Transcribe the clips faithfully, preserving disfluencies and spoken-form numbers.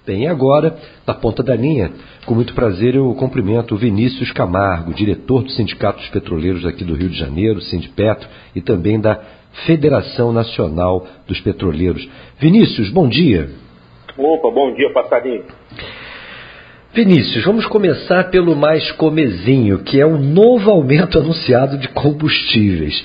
Bem, e agora, na ponta da linha, com muito prazer eu cumprimento o Vinícius Camargo, diretor do Sindicato dos Petroleiros aqui do Rio de Janeiro, Sindipetro, e também da Federação Nacional dos Petroleiros. Vinícius, bom dia. Opa, bom dia, passarinho. Vinícius, vamos começar pelo mais comezinho, que é o novo aumento anunciado de combustíveis.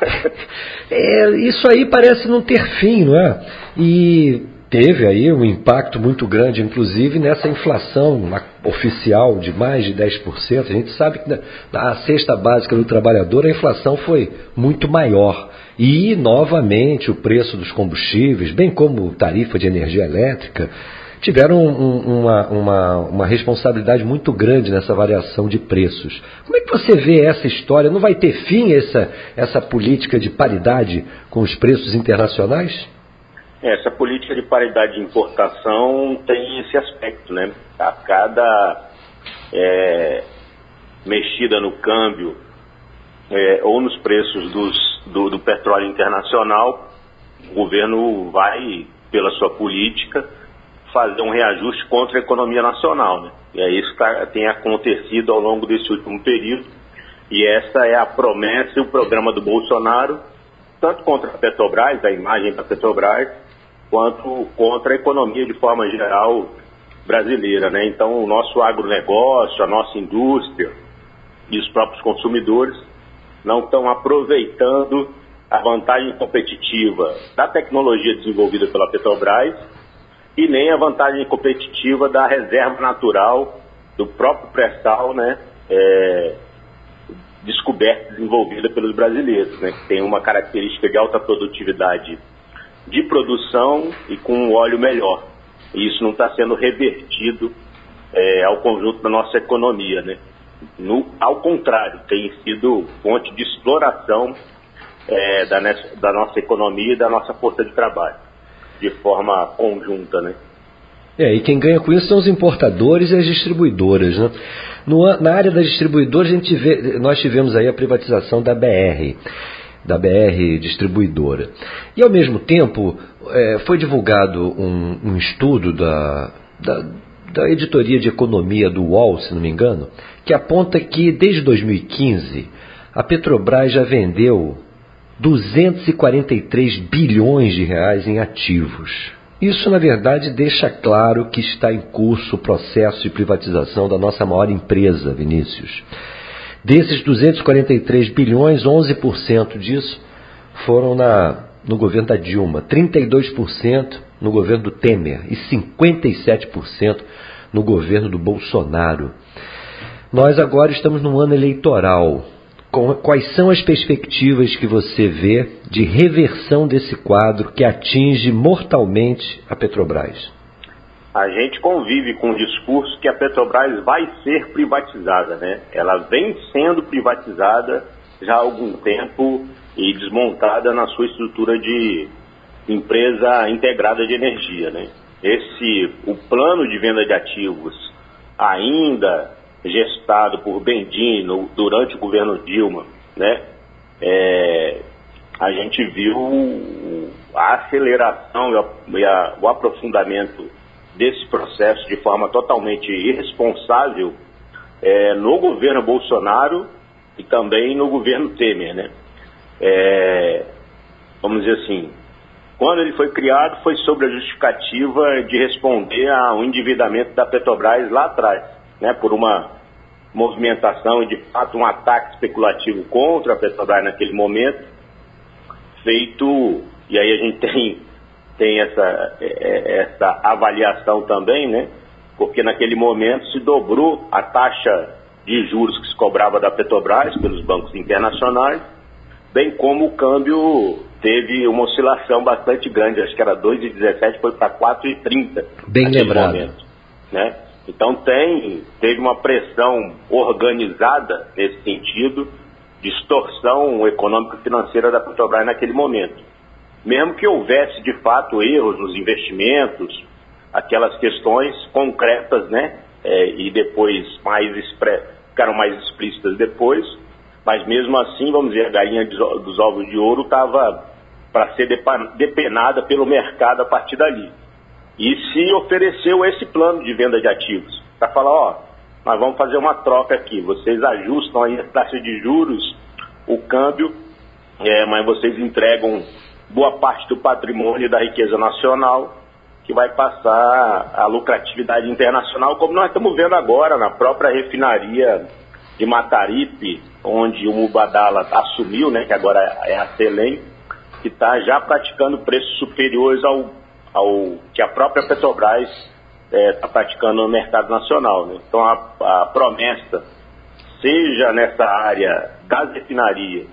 É, isso aí parece não ter fim, não é? E teve aí um impacto muito grande, inclusive, nessa inflação oficial de mais de dez por cento. A gente sabe que na, na cesta básica do trabalhador a inflação foi muito maior. E, novamente, o preço dos combustíveis, bem como tarifa de energia elétrica, tiveram um, uma, uma, uma responsabilidade muito grande nessa variação de preços. Como é que você vê essa história? Não vai ter fim essa, essa política de paridade com os preços internacionais? Essa política de paridade de importação tem esse aspecto, né? A cada é, mexida no câmbio é, ou nos preços dos, do, do petróleo internacional, o governo vai, pela sua política, fazer um reajuste contra a economia nacional, né? E é isso que tem acontecido ao longo desse último período, e essa é a promessa e o programa do Bolsonaro, tanto contra a Petrobras, a imagem da Petrobras, quanto contra a economia de forma geral brasileira, né? Então o nosso agronegócio, a nossa indústria e os próprios consumidores não estão aproveitando a vantagem competitiva da tecnologia desenvolvida pela Petrobras e nem a vantagem competitiva da reserva natural do próprio pré-sal, né, é, descoberta e desenvolvida pelos brasileiros, né, que tem uma característica de alta produtividade de produção e com um óleo melhor. E isso não está sendo revertido é, ao conjunto da nossa economia, né? No, ao contrário, tem sido fonte de exploração é, da, da nossa economia e da nossa força de trabalho, de forma conjunta, né? É, e quem ganha com isso são os importadores e as distribuidoras, né? No, na área das distribuidoras, a gente vê, nós tivemos aí a privatização da B R, da B R Distribuidora. E, ao mesmo tempo, é, foi divulgado um, um estudo da, da, da editoria de economia do U O L, se não me engano, que aponta que, desde dois mil e quinze, a Petrobras já vendeu duzentos e quarenta e três bilhões de reais em ativos. Isso, na verdade, deixa claro que está em curso o processo de privatização da nossa maior empresa, Vinícius. Desses duzentos e quarenta e três bilhões, onze por cento disso foram na, no governo da Dilma, trinta e dois por cento no governo do Temer e cinquenta e sete por cento no governo do Bolsonaro. Nós agora estamos num ano eleitoral. Quais são as perspectivas que você vê de reversão desse quadro que atinge mortalmente a Petrobras? A gente convive com o discurso que a Petrobras vai ser privatizada, né? Ela vem sendo privatizada já há algum tempo e desmontada na sua estrutura de empresa integrada de energia, né? Esse, o plano de venda de ativos ainda gestado por Bendino durante o governo Dilma, né? É, a gente viu a aceleração e, a, e a, o aprofundamento desse processo de forma totalmente irresponsável é, no governo Bolsonaro e também no governo Temer, né? É, vamos dizer assim, quando ele foi criado foi sobre a justificativa de responder ao endividamento da Petrobras lá atrás, né, por uma movimentação e de fato um ataque especulativo contra a Petrobras naquele momento, feito, e aí a gente tem, tem essa, essa avaliação também, né, porque naquele momento se dobrou a taxa de juros que se cobrava da Petrobras pelos bancos internacionais, bem como o câmbio teve uma oscilação bastante grande, acho que era dois vírgula dezessete, foi para quatro vírgula trinta. Bem lembrado. Momento, né? Então tem, teve uma pressão organizada nesse sentido, distorção econômica e financeira da Petrobras naquele momento. Mesmo que houvesse de fato erros nos investimentos, aquelas questões concretas, né? É, e depois mais expre... ficaram mais explícitas depois, mas mesmo assim, vamos dizer, a galinha dos ovos de ouro estava para ser depenada pelo mercado a partir dali. e se ofereceu esse plano de venda de ativos, para falar, ó, nós vamos fazer uma troca aqui, vocês ajustam aí a taxa de juros, o câmbio, é, mas vocês entregam boa parte do patrimônio e da riqueza nacional, que vai passar a lucratividade internacional, como nós estamos vendo agora na própria refinaria de Mataripe, onde o Mubadala assumiu, né, que agora é a Selem, que está já praticando preços superiores ao, ao que a própria Petrobras está é, praticando no mercado nacional, né? Então a, a promessa, seja nessa área das refinarias,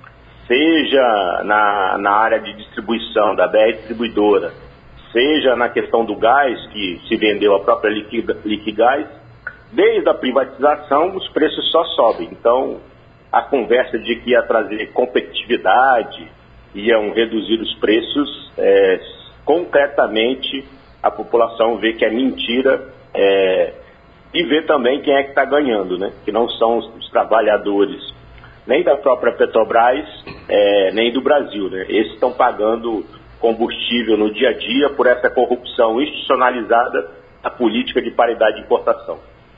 seja na, na área de distribuição da B R Distribuidora, seja na questão do gás, que se vendeu a própria Liquigás, desde a privatização os preços só sobem. Então, a conversa de que ia trazer competitividade, iam reduzir os preços, é, concretamente a população vê que é mentira, é, e vê também quem é que está ganhando, né? Que não são os, os trabalhadores nem da própria Petrobras, é, nem do Brasil, né? Esses estão pagando combustível no dia a dia por essa corrupção institucionalizada da política de paridade de importação.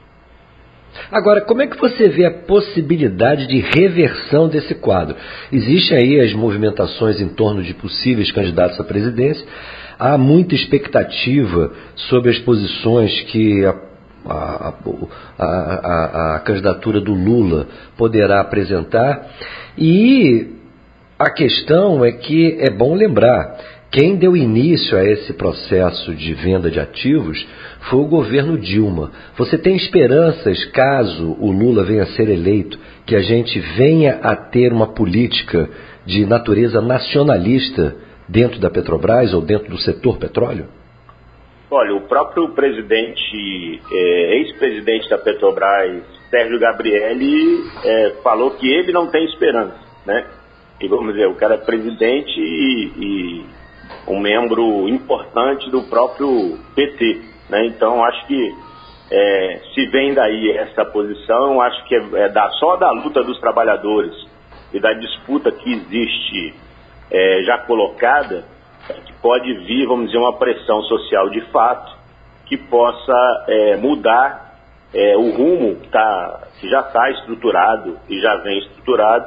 Agora, como é que você vê a possibilidade de reversão desse quadro? Existem aí as movimentações em torno de possíveis candidatos à presidência, há muita expectativa sobre as posições que a, a, a, a, a candidatura do Lula poderá apresentar, e a questão é que é bom lembrar, quem deu início a esse processo de venda de ativos foi o governo Dilma. Você tem esperanças, caso o Lula venha a ser eleito, que a gente venha a ter uma política de natureza nacionalista dentro da Petrobras ou dentro do setor petróleo? Olha, o próprio presidente, é, ex-presidente da Petrobras, Sérgio Gabrielli, é, falou que ele não tem esperança, né? E vamos dizer, o cara é presidente e... e um membro importante do próprio P T, né? Então acho que é, se vem daí essa posição, acho que é, é da, só da luta dos trabalhadores e da disputa que existe é, já colocada, é, que pode vir, vamos dizer, uma pressão social de fato que possa é, mudar é, o rumo que, tá, que já está estruturado e já vem estruturado,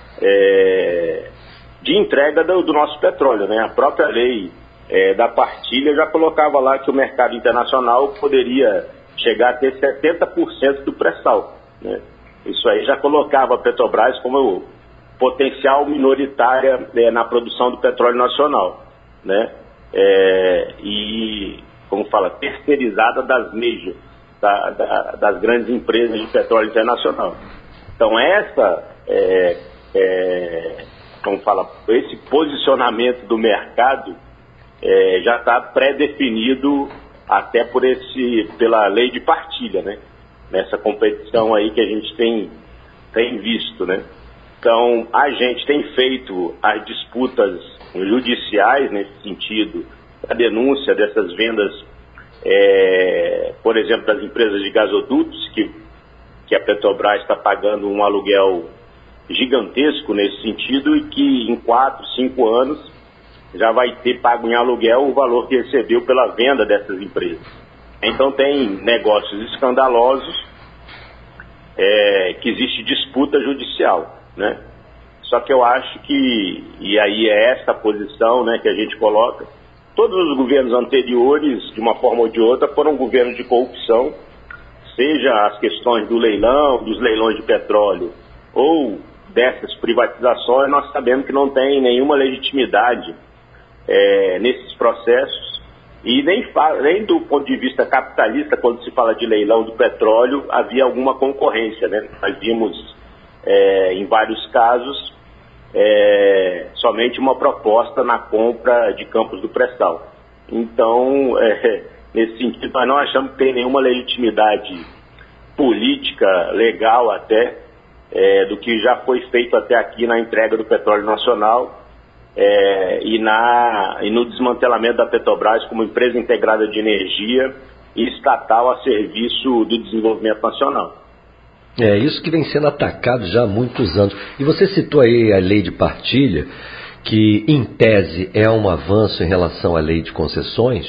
é, de entrega do, do nosso petróleo, né? A própria lei é, da partilha já colocava lá que o mercado internacional poderia chegar a ter setenta por cento do pré-sal, né? Isso aí já colocava a Petrobras como potencial minoritária é, na produção do petróleo nacional, né? É, e, como fala, terceirizada das majors, da, da, das grandes empresas de petróleo internacional. Então essa é, é, como fala, esse posicionamento do mercado é, já está pré-definido até por esse, pela lei de partilha, né? Nessa competição aí que a gente tem, tem visto, né? Então, a gente tem feito as disputas judiciais nesse sentido, a denúncia dessas vendas, é, por exemplo, das empresas de gasodutos, que, que a Petrobras está pagando um aluguel gigantesco nesse sentido e que em quatro, cinco anos já vai ter pago em aluguel o valor que recebeu pela venda dessas empresas. Então tem negócios escandalosos, é, que existe disputa judicial, né? Só que eu acho que, e aí é essa a posição, né, que a gente coloca, todos os governos anteriores, de uma forma ou de outra, foram governos de corrupção, seja as questões do leilão, dos leilões de petróleo, ou dessas privatizações, nós sabemos que não tem nenhuma legitimidade é, nesses processos, e nem, nem do ponto de vista capitalista, quando se fala de leilão do petróleo, havia alguma concorrência, né? Nós vimos é, em vários casos é, somente uma proposta na compra de campos do pré-sal. Então, é, nesse sentido, nós não achamos que tem nenhuma legitimidade política, legal até, É, do que já foi feito até aqui na entrega do petróleo nacional é, e, na, e no desmantelamento da Petrobras como empresa integrada de energia e estatal a serviço do desenvolvimento nacional. É isso que vem sendo atacado já há muitos anos. E você citou aí a lei de partilha, que em tese é um avanço em relação à lei de concessões,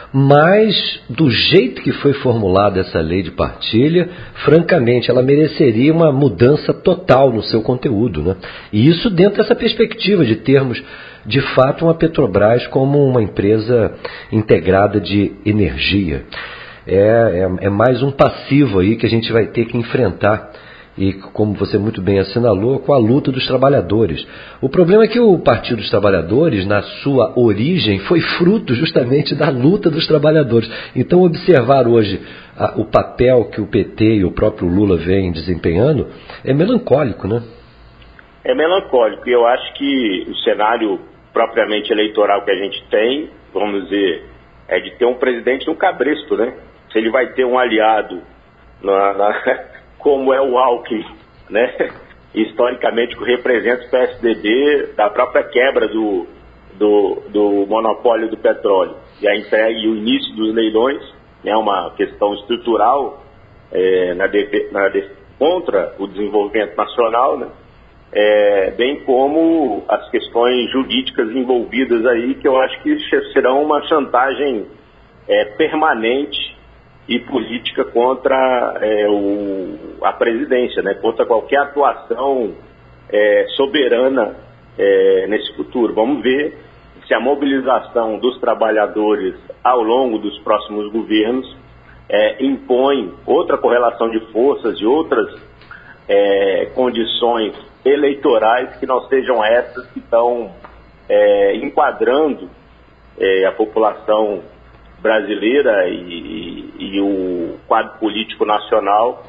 mas do jeito que foi formulada essa lei de partilha, francamente, ela mereceria uma mudança total no seu conteúdo, né? E isso dentro dessa perspectiva de termos, de fato, uma Petrobras como uma empresa integrada de energia. É, é, é mais um passivo aí que a gente vai ter que enfrentar, e como você muito bem assinalou, com a luta dos trabalhadores. O problema é que o Partido dos Trabalhadores, na sua origem, foi fruto justamente da luta dos trabalhadores. Então, observar hoje a, o papel que o P T e o próprio Lula vêm desempenhando é melancólico, né? É melancólico, e eu acho que o cenário propriamente eleitoral que a gente tem, vamos dizer, é de ter um presidente no cabresto, né? Se ele vai ter um aliado na... na... como é o Alckmin, né? Historicamente, que representa o P S D B da própria quebra do, do, do monopólio do petróleo. E a entrega e o início dos leilões é, né, uma questão estrutural é, na def, na def, contra o desenvolvimento nacional, né? É, bem como as questões jurídicas envolvidas aí, que eu acho que serão uma chantagem é, permanente e política contra é, o, a presidência, né? Contra qualquer atuação é, soberana é, nesse futuro. Vamos ver se a mobilização dos trabalhadores ao longo dos próximos governos é, impõe outra correlação de forças e outras é, condições eleitorais que não sejam essas que estão é, enquadrando é, a população brasileira e, e, e o quadro político nacional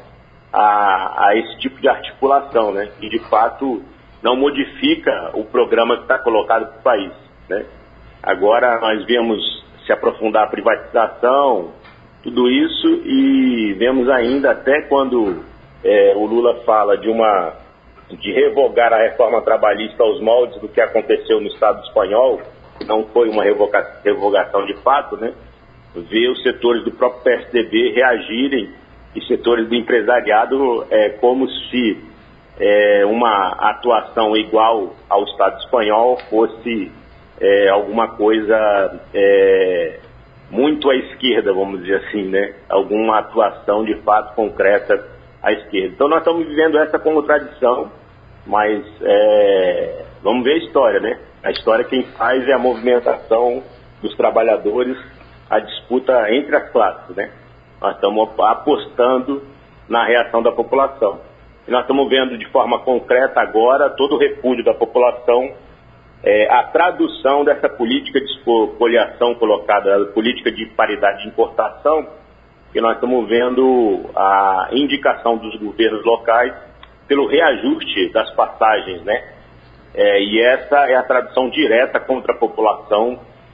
a, a esse tipo de articulação, né? E de fato não modifica o programa que está colocado para o país, né? Agora nós vemos se aprofundar a privatização, tudo isso, e vemos ainda até quando é, o Lula fala de uma de revogar a reforma trabalhista aos moldes do que aconteceu no Estado espanhol, que não foi uma revoga, revogação de fato, né? Ver os setores do próprio P S D B reagirem e setores do empresariado é, como se é, uma atuação igual ao Estado espanhol fosse é, alguma coisa é, muito à esquerda, vamos dizer assim, né? Alguma atuação de fato concreta à esquerda. Então nós estamos vivendo essa contradição, mas é, vamos ver a história, né? A história quem faz é a movimentação dos trabalhadores, a disputa entre as classes, né? Nós estamos apostando na reação da população. E nós estamos vendo de forma concreta agora todo o repúdio da população, é, a tradução dessa política de expoliação colocada, a política de paridade de importação, que nós estamos vendo a indicação dos governos locais pelo reajuste das passagens, né? É, e essa é a tradução direta contra a população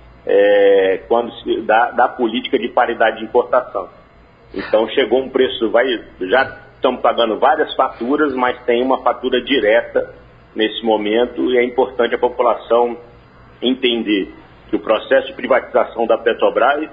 É, quando se, da, da política de paridade de importação. Então chegou um preço, vai, já estamos pagando várias faturas, mas tem uma fatura direta nesse momento, e é importante a população entender que o processo de privatização da Petrobras,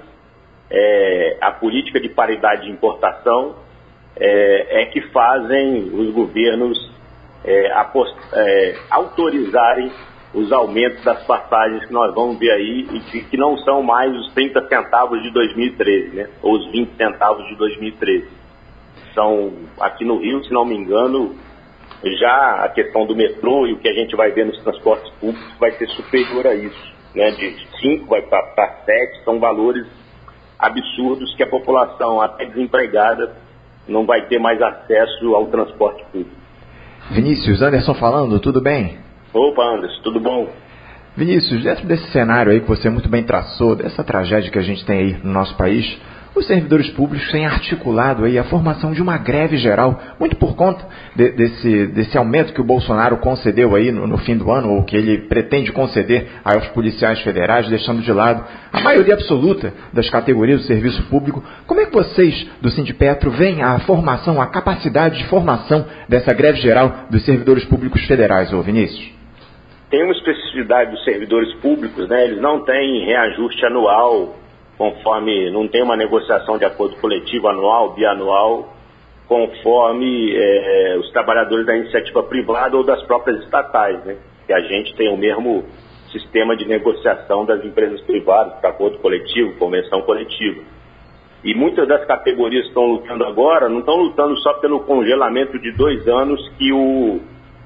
é, a política de paridade de importação, é, é que fazem os governos é, apost, é, autorizarem os aumentos das passagens que nós vamos ver aí, e que, que não são mais os trinta centavos de dois mil e treze, né? Ou os vinte centavos de dois mil e treze. São, aqui no Rio, se não me engano, já a questão do metrô e o que a gente vai ver nos transportes públicos vai ser superior a isso, né? De cinco vai para sete, são valores absurdos que a população, até desempregada, não vai ter mais acesso ao transporte público. Vinícius, Anderson falando, tudo bem? Opa, Anderson, tudo bom? Vinícius, dentro desse cenário aí que você muito bem traçou, dessa tragédia que a gente tem aí no nosso país, os servidores públicos têm articulado aí a formação de uma greve geral, muito por conta de, desse, desse aumento que o Bolsonaro concedeu aí no, no fim do ano, ou que ele pretende conceder aos policiais federais, deixando de lado a maioria absoluta das categorias do serviço público. Como é que vocês do Sindipetro veem a formação, a capacidade de formação dessa greve geral dos servidores públicos federais, ô Vinícius? Tem uma especificidade dos servidores públicos, né? Eles não têm reajuste anual, conforme não tem uma negociação de acordo coletivo anual, bianual, conforme é, os trabalhadores da iniciativa privada ou das próprias estatais, né? Que a gente tem o mesmo sistema de negociação das empresas privadas para acordo coletivo, convenção coletiva. E muitas das categorias que estão lutando agora não estão lutando só pelo congelamento de dois anos que o,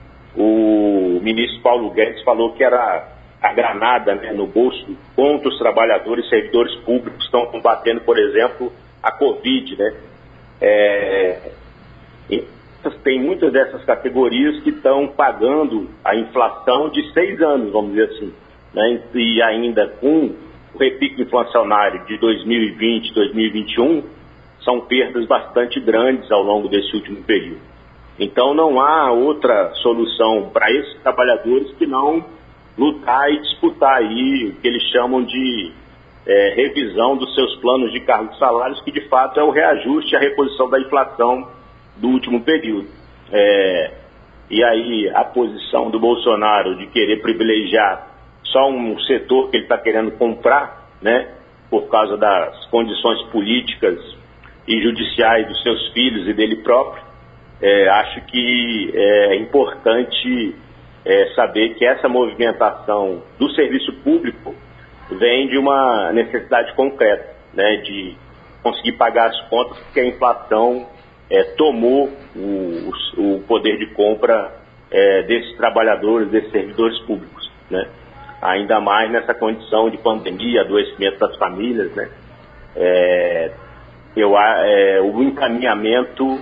o ministro Paulo Guedes falou que era a granada, né, no bolso contra os trabalhadores e servidores públicos que estão combatendo, por exemplo, a Covid, né? É, tem muitas dessas categorias que estão pagando a inflação de seis anos, vamos dizer assim, né? E ainda com o repique inflacionário de dois mil e vinte, dois mil e vinte e um, são perdas bastante grandes ao longo desse último período. Então não há outra solução para esses trabalhadores que não lutar e disputar aí o que eles chamam de é, revisão dos seus planos de cargos e salários, que de fato é o reajuste e a reposição da inflação do último período. É, e aí a posição do Bolsonaro de querer privilegiar só um setor que ele está querendo comprar, né, por causa das condições políticas e judiciais dos seus filhos e dele próprio, é, acho que é importante é, saber que essa movimentação do serviço público vem de uma necessidade concreta, né, de conseguir pagar as contas, porque a inflação é, tomou o, o poder de compra é, desses trabalhadores, desses servidores públicos, né? Ainda mais nessa condição de pandemia, adoecimento das famílias, né? É, eu, é, o encaminhamento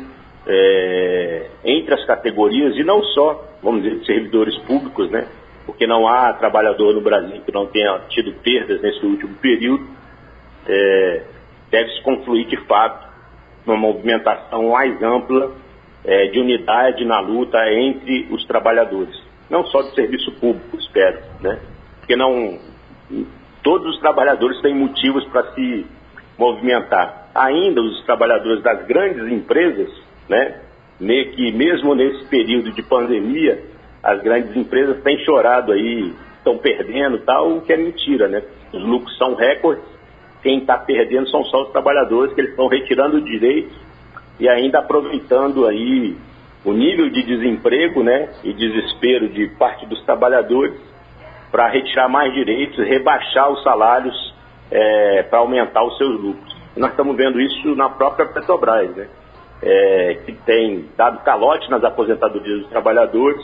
é, entre as categorias, e não só, vamos dizer, de servidores públicos, né? Porque não há trabalhador no Brasil que não tenha tido perdas nesse último período, é, deve-se confluir de fato numa movimentação mais ampla é, de unidade na luta entre os trabalhadores, não só do serviço público, espero, né? Porque não, todos os trabalhadores têm motivos para se movimentar. Ainda os trabalhadores das grandes empresas, né, que mesmo nesse período de pandemia, as grandes empresas têm chorado aí, estão perdendo tal, o que é mentira, né? Os lucros são recordes, quem está perdendo são só os trabalhadores, que eles estão retirando direitos e ainda aproveitando aí o nível de desemprego, né, e desespero de parte dos trabalhadores para retirar mais direitos, rebaixar os salários é, para aumentar os seus lucros. Nós estamos vendo isso na própria Petrobras, né, é, que tem dado calote nas aposentadorias dos trabalhadores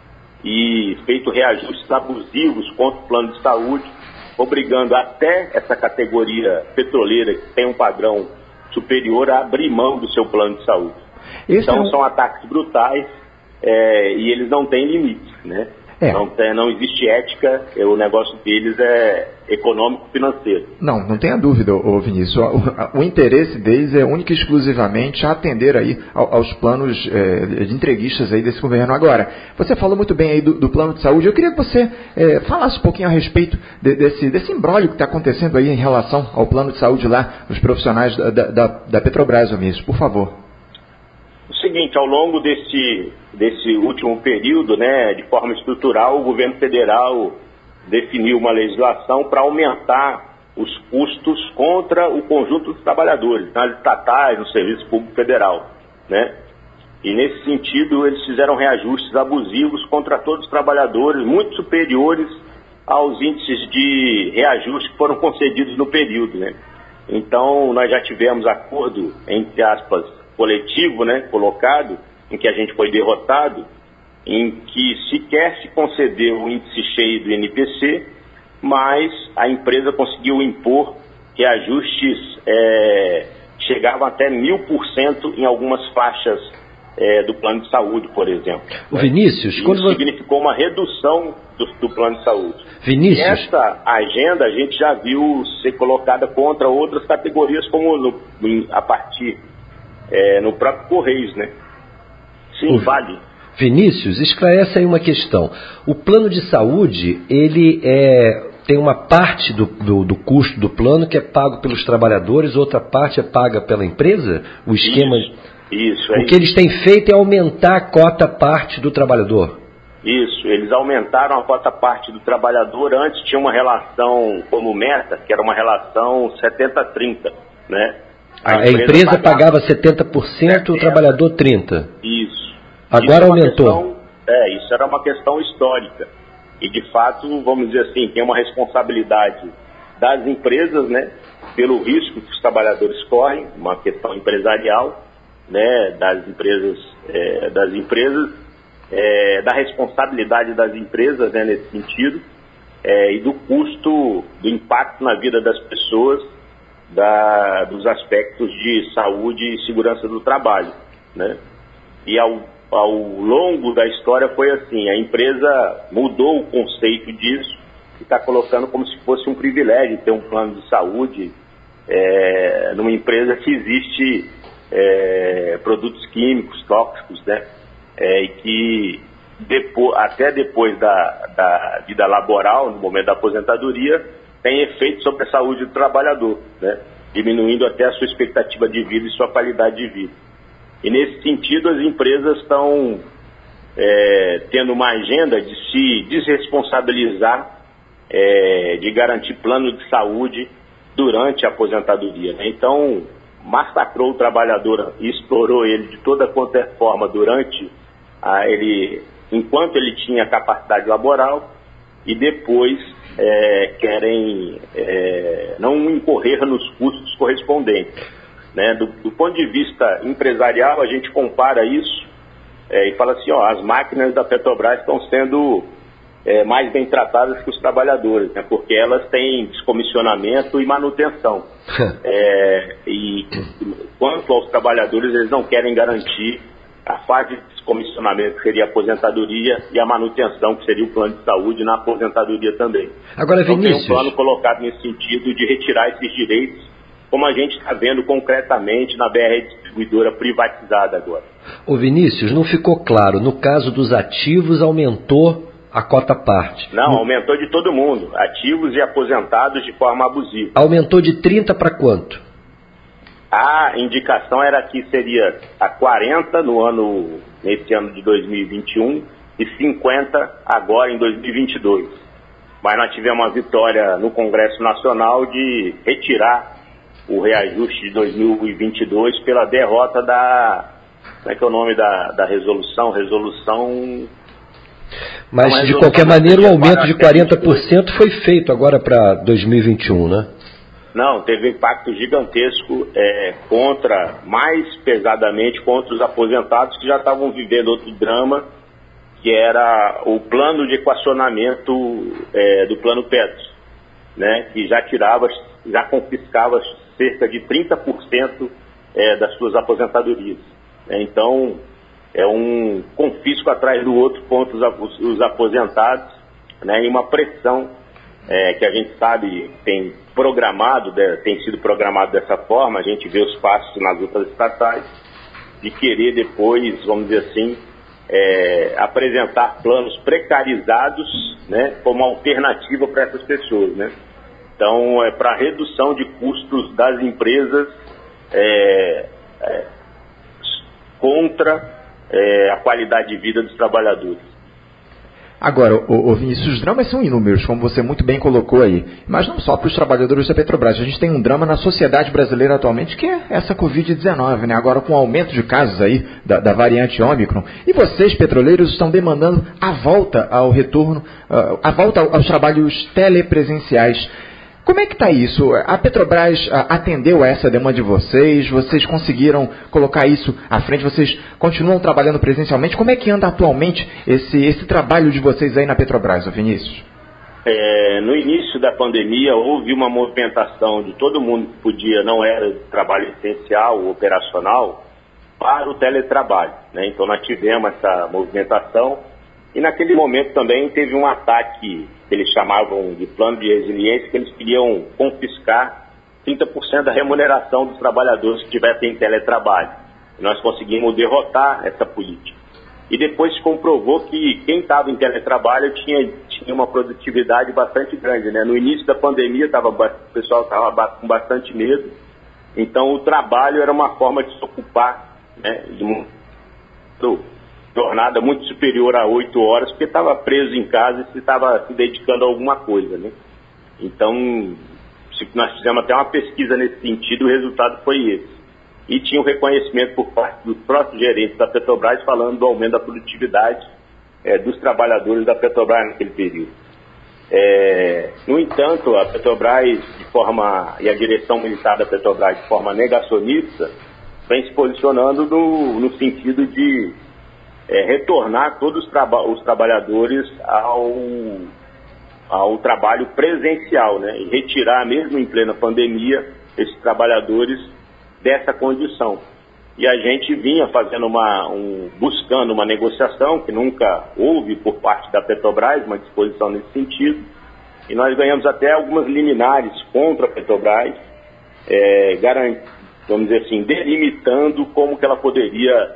e feito reajustes abusivos contra o plano de saúde, obrigando até essa categoria petroleira, que tem um padrão superior, a abrir mão do seu plano de saúde. Esse então é um... são ataques brutais é, e eles não têm limites, né? É. Não, tem, não existe ética, o negócio deles é econômico-financeiro. Não, não tenha dúvida, ô Vinícius. O, o, o interesse deles é único e exclusivamente atender aí aos planos é, de entreguistas aí desse governo. Agora, você falou muito bem aí do, do plano de saúde. Eu queria que você é, falasse um pouquinho a respeito de, desse, desse imbróglio que está acontecendo aí em relação ao plano de saúde lá dos profissionais da, da, da Petrobras, Vinícius, por favor. O seguinte, ao longo desse, desse último período, né, de forma estrutural, o governo federal definiu uma legislação para aumentar os custos contra o conjunto dos trabalhadores, nas estatais, no Serviço Público Federal, né? E nesse sentido, eles fizeram reajustes abusivos contra todos os trabalhadores, muito superiores aos índices de reajuste que foram concedidos no período, né? Então, nós já tivemos acordo, entre aspas, coletivo, né, colocado, em que a gente foi derrotado, em que sequer se concedeu o índice cheio do I N P C, mas a empresa conseguiu impor reajustes é, chegavam até mil por cento em algumas faixas é, do plano de saúde, por exemplo. O Vinícius, Isso quando significou uma redução do, do plano de saúde. Vinícius. E essa agenda a gente já viu ser colocada contra outras categorias, como no, a partir É, no próprio Correios, né? Sim, vale. Vinícius, esclarece aí uma questão. O plano de saúde, ele é, tem uma parte do, do, do custo do plano que é pago pelos trabalhadores, outra parte é paga pela empresa? O esquema... Isso, isso. É o que isso. eles têm feito é aumentar a cota parte do trabalhador. Isso, eles aumentaram a cota parte do trabalhador. Antes tinha uma relação como meta, que era uma relação setenta a trinta, né? A, a empresa, empresa pagava, pagava setenta por cento, setenta por cento, o trabalhador trinta por cento. Isso. Agora isso aumentou. É, questão, é, isso era uma questão histórica. E, de fato, vamos dizer assim, tem uma responsabilidade das empresas, né, pelo risco que os trabalhadores correm, uma questão empresarial, né, das empresas, é, das empresas é, da responsabilidade das empresas, né, nesse sentido, é, e do custo, do impacto na vida das pessoas, da, dos aspectos de saúde e segurança do trabalho, né? E ao, ao longo da história foi assim, a empresa mudou o conceito disso e está colocando como se fosse um privilégio ter um plano de saúde é, numa empresa que existe é, produtos químicos, tóxicos, né? É, e que depois, até depois da, da vida laboral, no momento da aposentadoria, tem efeito sobre a saúde do trabalhador, né? Diminuindo até a sua expectativa de vida e sua qualidade de vida. E nesse sentido as empresas estão é, tendo uma agenda de se desresponsabilizar, é, de garantir plano de saúde durante a aposentadoria, né? Então, massacrou o trabalhador e explorou ele de toda quanto é forma durante a, ele, enquanto ele tinha capacidade laboral, e depois é, querem é, não incorrer nos custos correspondentes, né? Do, do ponto de vista empresarial, a gente compara isso é, e fala assim, ó, as máquinas da Petrobras estão sendo é, mais bem tratadas que os trabalhadores, né? Porque elas têm descomissionamento e manutenção. é, e quanto aos trabalhadores, eles não querem garantir a fase de descomissionamento, que seria a aposentadoria, e a manutenção, que seria o plano de saúde na aposentadoria também. Agora, então Vinícius, tem um plano colocado nesse sentido de retirar esses direitos, como a gente está vendo concretamente na B R Distribuidora privatizada agora. Ô Vinícius, não ficou claro, no caso dos ativos aumentou a cota parte? Não, no... aumentou de todo mundo, ativos e aposentados de forma abusiva. Aumentou de trinta para quanto? A indicação era que seria a quarenta no ano, nesse ano de dois mil e vinte e um e cinquenta agora em dois mil e vinte e dois. Mas nós tivemos uma vitória no Congresso Nacional de retirar o reajuste de dois mil e vinte e dois pela derrota da... Como é que é o nome da, da resolução? Resolução... Mas, Não, de qualquer maneira, o aumento de quarenta por cento foi feito agora para dois mil e vinte e um, né? Não, teve um impacto gigantesco é, contra, mais pesadamente, contra os aposentados que já estavam vivendo outro drama, que era o plano de equacionamento é, do plano Petro, né, que já tirava, já confiscava cerca de trinta por cento é, das suas aposentadorias. Então, é um confisco atrás do outro contra os, os aposentados, né, e uma pressão é, que a gente sabe tem programado, tem sido programado dessa forma, a gente vê os passos nas outras estatais, de querer depois, vamos dizer assim, é, apresentar planos precarizados, né, como alternativa para essas pessoas, né? Então, é para redução de custos das empresas é, é, contra é, a qualidade de vida dos trabalhadores. Agora, o, o Vinícius, os dramas são inúmeros, como você muito bem colocou aí. Mas não só para os trabalhadores da Petrobras. A gente tem um drama na sociedade brasileira atualmente, que é essa covid dezenove, né? Agora com o aumento de casos aí da, da variante Ômicron. E vocês, petroleiros, estão demandando a volta ao retorno, a volta aos trabalhos telepresenciais. Como é que está isso? A Petrobras atendeu a essa demanda de vocês? Vocês conseguiram colocar isso à frente? Vocês continuam trabalhando presencialmente? Como é que anda atualmente esse, esse trabalho de vocês aí na Petrobras, Vinícius? É, no início da pandemia houve uma movimentação de todo mundo que podia, não era trabalho essencial, operacional, para o teletrabalho, né? Então nós tivemos essa movimentação e naquele momento também teve um ataque que eles chamavam de plano de resiliência, que eles queriam confiscar trinta por cento da remuneração dos trabalhadores que tivessem em teletrabalho. E nós conseguimos derrotar essa política. E depois se comprovou que quem estava em teletrabalho tinha, tinha uma produtividade bastante grande, né? No início da pandemia tava, o pessoal estava com bastante medo, então o trabalho era uma forma de se ocupar, né, de uma jornada muito superior a oito horas, porque estava preso em casa e estava se dedicando a alguma coisa, né? Então, nós fizemos até uma pesquisa nesse sentido, o resultado foi esse. E tinha um reconhecimento por parte dos próprios gerentes da Petrobras falando do aumento da produtividade é, dos trabalhadores da Petrobras naquele período. É, no entanto, a Petrobras, de forma, e a direção militar da Petrobras, de forma negacionista, vem se posicionando no, no sentido de é, retornar todos os, traba os trabalhadores ao, ao trabalho presencial, né, e retirar, mesmo em plena pandemia, esses trabalhadores dessa condição. E a gente vinha fazendo uma, um, buscando uma negociação, que nunca houve por parte da Petrobras, uma disposição nesse sentido, e nós ganhamos até algumas liminares contra a Petrobras, é, garant, vamos dizer assim, delimitando como que ela poderia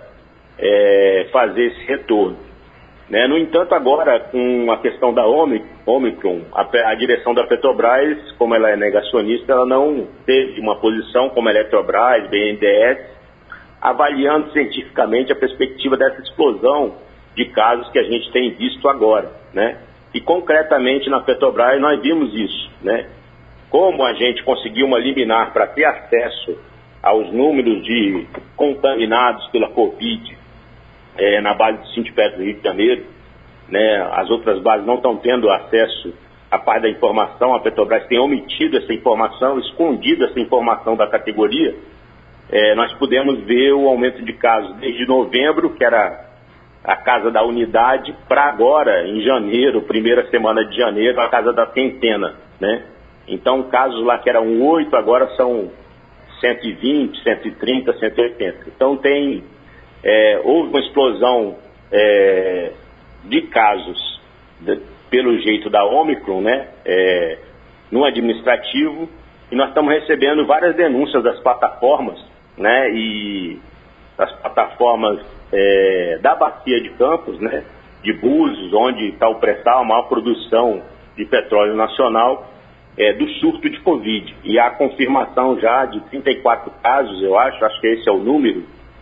é, fazer esse retorno. Né? No entanto, agora, com a questão da Omicron, a, a direção da Petrobras, como ela é negacionista, ela não teve uma posição como a Eletrobras, B N D E S, avaliando cientificamente a perspectiva dessa explosão de casos que a gente tem visto agora, né? E concretamente na Petrobras nós vimos isso, né? Como a gente conseguiu uma liminar para ter acesso aos números de contaminados pela Covid é, na base do Sintipetro do Rio de Janeiro, né? As outras bases não estão tendo acesso à parte da informação, a Petrobras tem omitido essa informação, escondido essa informação da categoria. É, nós pudemos ver o aumento de casos desde novembro, que era a casa da unidade, para agora, em janeiro, primeira semana de janeiro, a casa da centena, né? Então, casos lá que eram oito, agora são cento e vinte, cento e trinta, cento e oitenta. Então, tem, é, houve uma explosão é, de casos, de, pelo jeito da Omicron, né? É, no administrativo, e nós estamos recebendo várias denúncias das plataformas, né, e das plataformas é, da Bacia de Campos, né, de Búzios, onde está o pré-sal, a maior produção de petróleo nacional, é, do surto de Covid. E há confirmação já de trinta e quatro casos, eu acho, acho que esse é o número,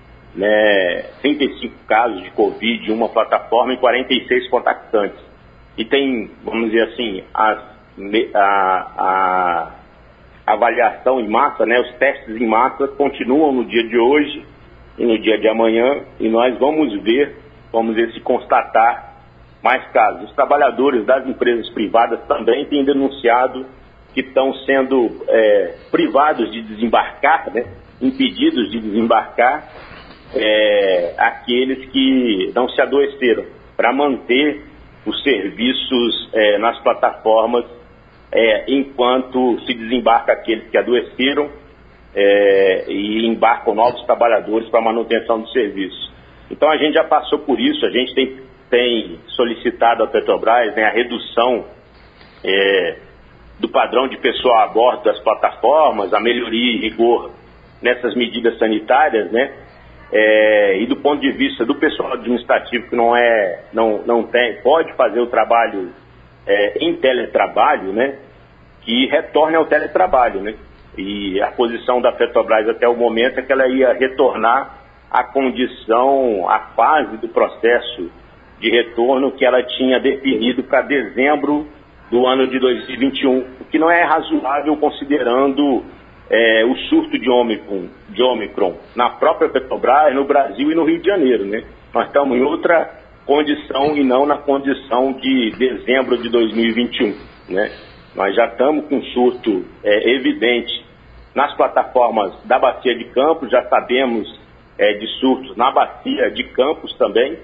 né, trinta e cinco casos de Covid em uma plataforma e quarenta e seis contactantes. E tem, vamos dizer assim, as, a... a avaliação em massa, né, os testes em massa continuam no dia de hoje e no dia de amanhã, e nós vamos ver, vamos ver se constatar mais casos. Os trabalhadores das empresas privadas também têm denunciado que estão sendo é, privados de desembarcar, né, impedidos de desembarcar é, aqueles que não se adoeceram, para manter os serviços é, nas plataformas É, enquanto se desembarca aqueles que adoeceram é, e embarcam novos trabalhadores para a manutenção do serviço. Então a gente já passou por isso, a gente tem, tem solicitado à Petrobras, né, a redução é, do padrão de pessoal a bordo das plataformas, a melhoria e rigor nessas medidas sanitárias, né, é, e do ponto de vista do pessoal administrativo que não, é, não, não tem, pode fazer o trabalho É, em teletrabalho, né, que retorne ao teletrabalho, né, e a posição da Petrobras até o momento é que ela ia retornar à condição, à fase do processo de retorno que ela tinha definido para dezembro do ano de dois mil e vinte e um, o que não é razoável considerando é, o surto de Omicron, de Omicron na própria Petrobras, no Brasil e no Rio de Janeiro, né. Nós estamos em outra condição e não na condição de dezembro de dois mil e vinte e um, né? Nós já estamos com surto é, evidente nas plataformas da Bacia de Campos, já sabemos é, de surtos na Bacia de Campos também,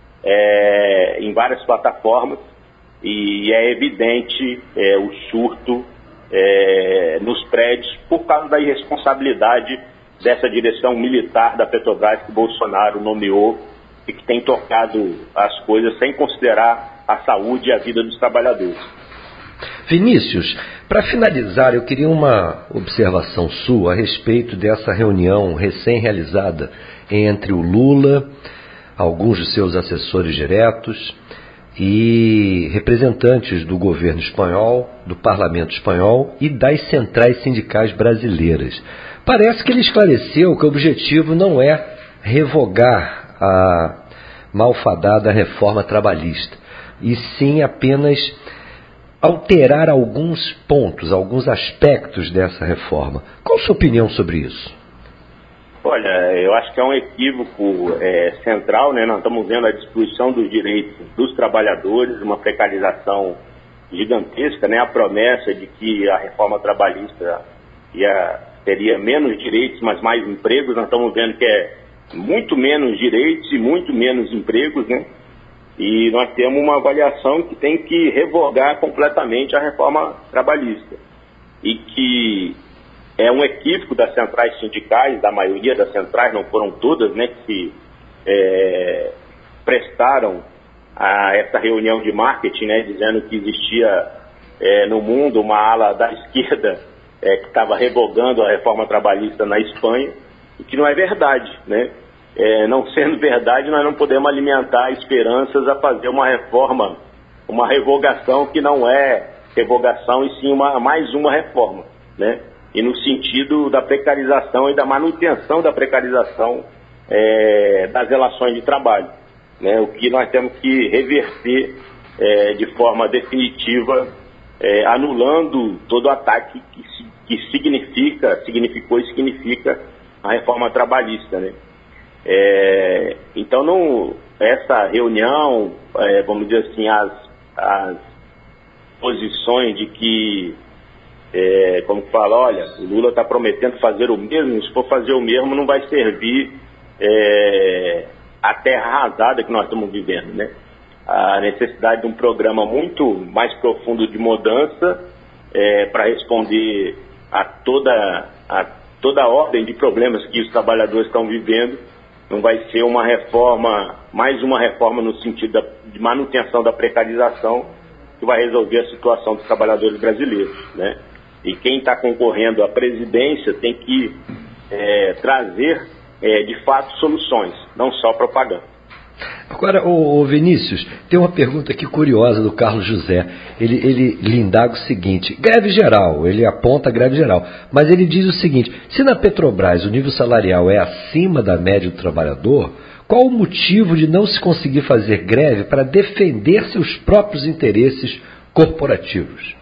é, em várias plataformas, e é evidente é, o surto é, nos prédios por causa da irresponsabilidade dessa direção militar da Petrobras que Bolsonaro nomeou e que tem tocado as coisas sem considerar a saúde e a vida dos trabalhadores. Vinícius, para finalizar, eu queria uma observação sua a respeito dessa reunião recém-realizada entre o Lula, alguns de seus assessores diretos e representantes do governo espanhol, do parlamento espanhol e das centrais sindicais brasileiras. Parece que ele esclareceu que o objetivo não é revogar a malfadada reforma trabalhista, e sim apenas alterar alguns pontos, alguns aspectos dessa reforma. Qual a sua opinião sobre isso? Olha, eu acho que é um equívoco é, central, né? Nós estamos vendo a destruição dos direitos dos trabalhadores, uma precarização gigantesca, né? A promessa de que a reforma trabalhista ia, teria menos direitos, mas mais empregos. Nós estamos vendo que é muito menos direitos e muito menos empregos, né? E nós temos uma avaliação que tem que revogar completamente a reforma trabalhista. E que é um equívoco das centrais sindicais, da maioria das centrais, não foram todas, né, que se é, prestaram a essa reunião de marketing, né, dizendo que existia é, no mundo uma ala da esquerda é, que estava revogando a reforma trabalhista na Espanha, o que não é verdade, né? É, não sendo verdade, nós não podemos alimentar esperanças a fazer uma reforma, uma revogação que não é revogação e sim uma, mais uma reforma, né? E no sentido da precarização e da manutenção da precarização é, das relações de trabalho, né? O que nós temos que reverter é, de forma definitiva, é, anulando todo o ataque que, que significa, significou e significa a reforma trabalhista, né? É, então, não, essa reunião, é, vamos dizer assim, as, as posições de que, é, como fala, olha, o Lula está prometendo fazer o mesmo, se for fazer o mesmo não vai servir é, a terra arrasada que nós estamos vivendo, né? A necessidade de um programa muito mais profundo de mudança é, para responder a toda, a toda a ordem de problemas que os trabalhadores estão vivendo. Não vai ser uma reforma, mais uma reforma no sentido da, de manutenção da precarização que vai resolver a situação dos trabalhadores brasileiros, né? E quem está concorrendo à presidência tem que é, trazer, é, de fato, soluções, não só propaganda. Agora, ô, ô Vinícius, tem uma pergunta aqui curiosa do Carlos José. Ele, ele lhe indaga o seguinte: greve geral, ele aponta a greve geral, mas ele diz o seguinte: se na Petrobras o nível salarial é acima da média do trabalhador, qual o motivo de não se conseguir fazer greve para defender seus próprios interesses corporativos?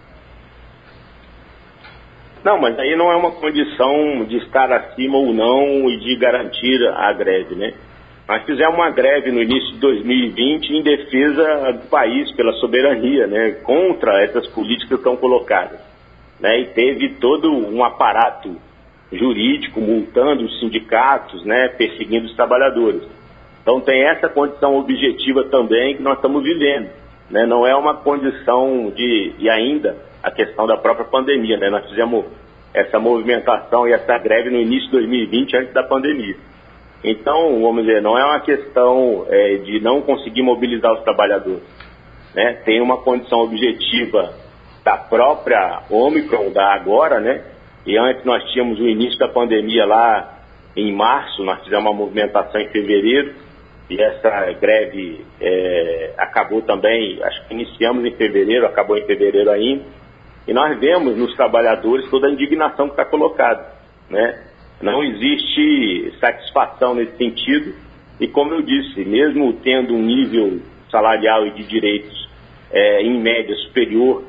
Não, mas aí não é uma condição de estar acima ou não e de garantir a greve, né? Nós fizemos uma greve no início de dois mil e vinte em defesa do país, pela soberania, né, contra essas políticas que estão colocadas, né, e teve todo um aparato jurídico multando os sindicatos, né, perseguindo os trabalhadores. Então tem essa condição objetiva também que nós estamos vivendo, né, não é uma condição de, e ainda a questão da própria pandemia, né, nós fizemos essa movimentação e essa greve no início de dois mil e vinte, antes da pandemia. Então, vamos dizer, não é uma questão é, de não conseguir mobilizar os trabalhadores, né? Tem uma condição objetiva da própria Ômicron, da agora, né? E antes nós tínhamos o início da pandemia lá em março, nós fizemos uma movimentação em fevereiro, e essa greve é, acabou também, acho que iniciamos em fevereiro, acabou em fevereiro ainda, e nós vemos nos trabalhadores toda a indignação que está colocada, né? Não existe satisfação nesse sentido e, como eu disse, mesmo tendo um nível salarial e de direitos é, em média superior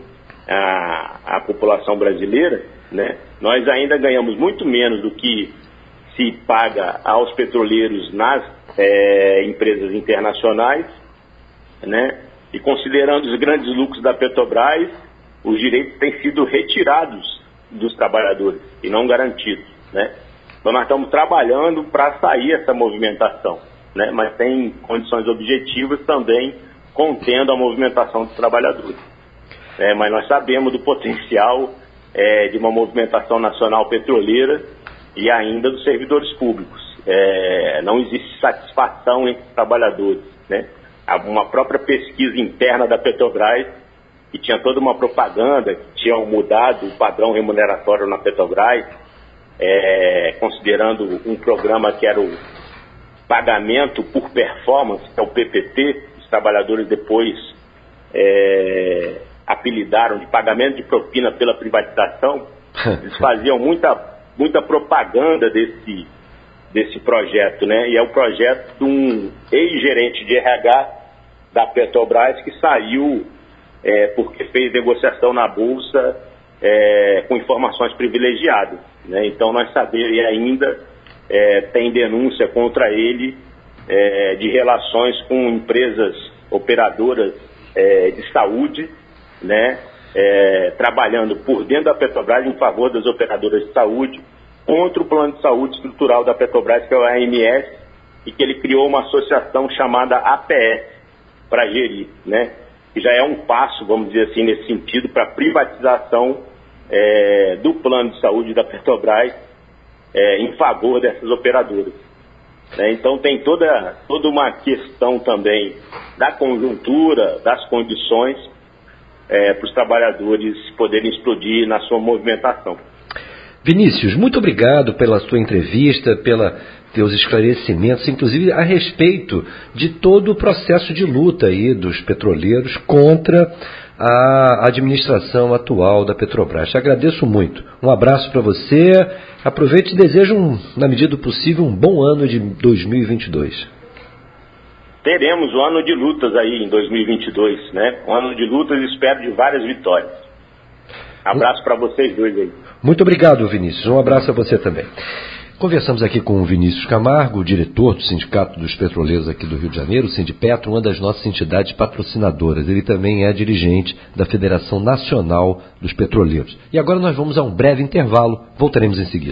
à, à população brasileira, né, nós ainda ganhamos muito menos do que se paga aos petroleiros nas é, empresas internacionais, né, e considerando os grandes lucros da Petrobras, os direitos têm sido retirados dos trabalhadores e não garantidos, né? Então nós estamos trabalhando para sair essa movimentação, né? Mas tem condições objetivas também contendo a movimentação dos trabalhadores. É, mas nós sabemos do potencial é, de uma movimentação nacional petroleira e ainda dos servidores públicos. É, não existe satisfação entre os trabalhadores, né? Há uma própria pesquisa interna da Petrobras, que tinha toda uma propaganda, que tinham mudado o padrão remuneratório na Petrobras, É, considerando um programa que era o pagamento por performance, que é o P P T, os trabalhadores depois é, apelidaram de pagamento de propina pela privatização. Eles faziam muita, muita propaganda desse, desse projeto, né? E é o projeto de um ex-gerente de R H da Petrobras que saiu é, porque fez negociação na Bolsa é, com informações privilegiadas, né? Então nós sabemos, e ainda é, tem denúncia contra ele é, de relações com empresas operadoras é, de saúde, né, é, trabalhando por dentro da Petrobras em favor das operadoras de saúde, contra o plano de saúde estrutural da Petrobras, que é o A M S, e que ele criou uma associação chamada A P S para gerir, né, que já é um passo, vamos dizer assim, nesse sentido, para a privatização é, do plano de saúde da Petrobras é, em favor dessas operadoras. É, então tem toda, toda uma questão também da conjuntura, das condições é, para os trabalhadores poderem explodir na sua movimentação. Vinícius, muito obrigado pela sua entrevista, pelos teus esclarecimentos, inclusive a respeito de todo o processo de luta aí dos petroleiros contra a administração atual da Petrobras. Te agradeço muito. Um abraço para você. Aproveite e desejo, um, na medida do possível, um bom ano de dois mil e vinte e dois. Teremos um ano de lutas aí em dois mil e vinte e dois, né? Um ano de lutas e espero de várias vitórias. Abraço para vocês dois aí. Muito obrigado, Vinícius. Um abraço a você também. Conversamos aqui com o Vinícius Camargo, diretor do Sindicato dos Petroleiros aqui do Rio de Janeiro, o Sindipetro, uma das nossas entidades patrocinadoras. Ele também é dirigente da Federação Nacional dos Petroleiros. E agora nós vamos a um breve intervalo, voltaremos em seguida.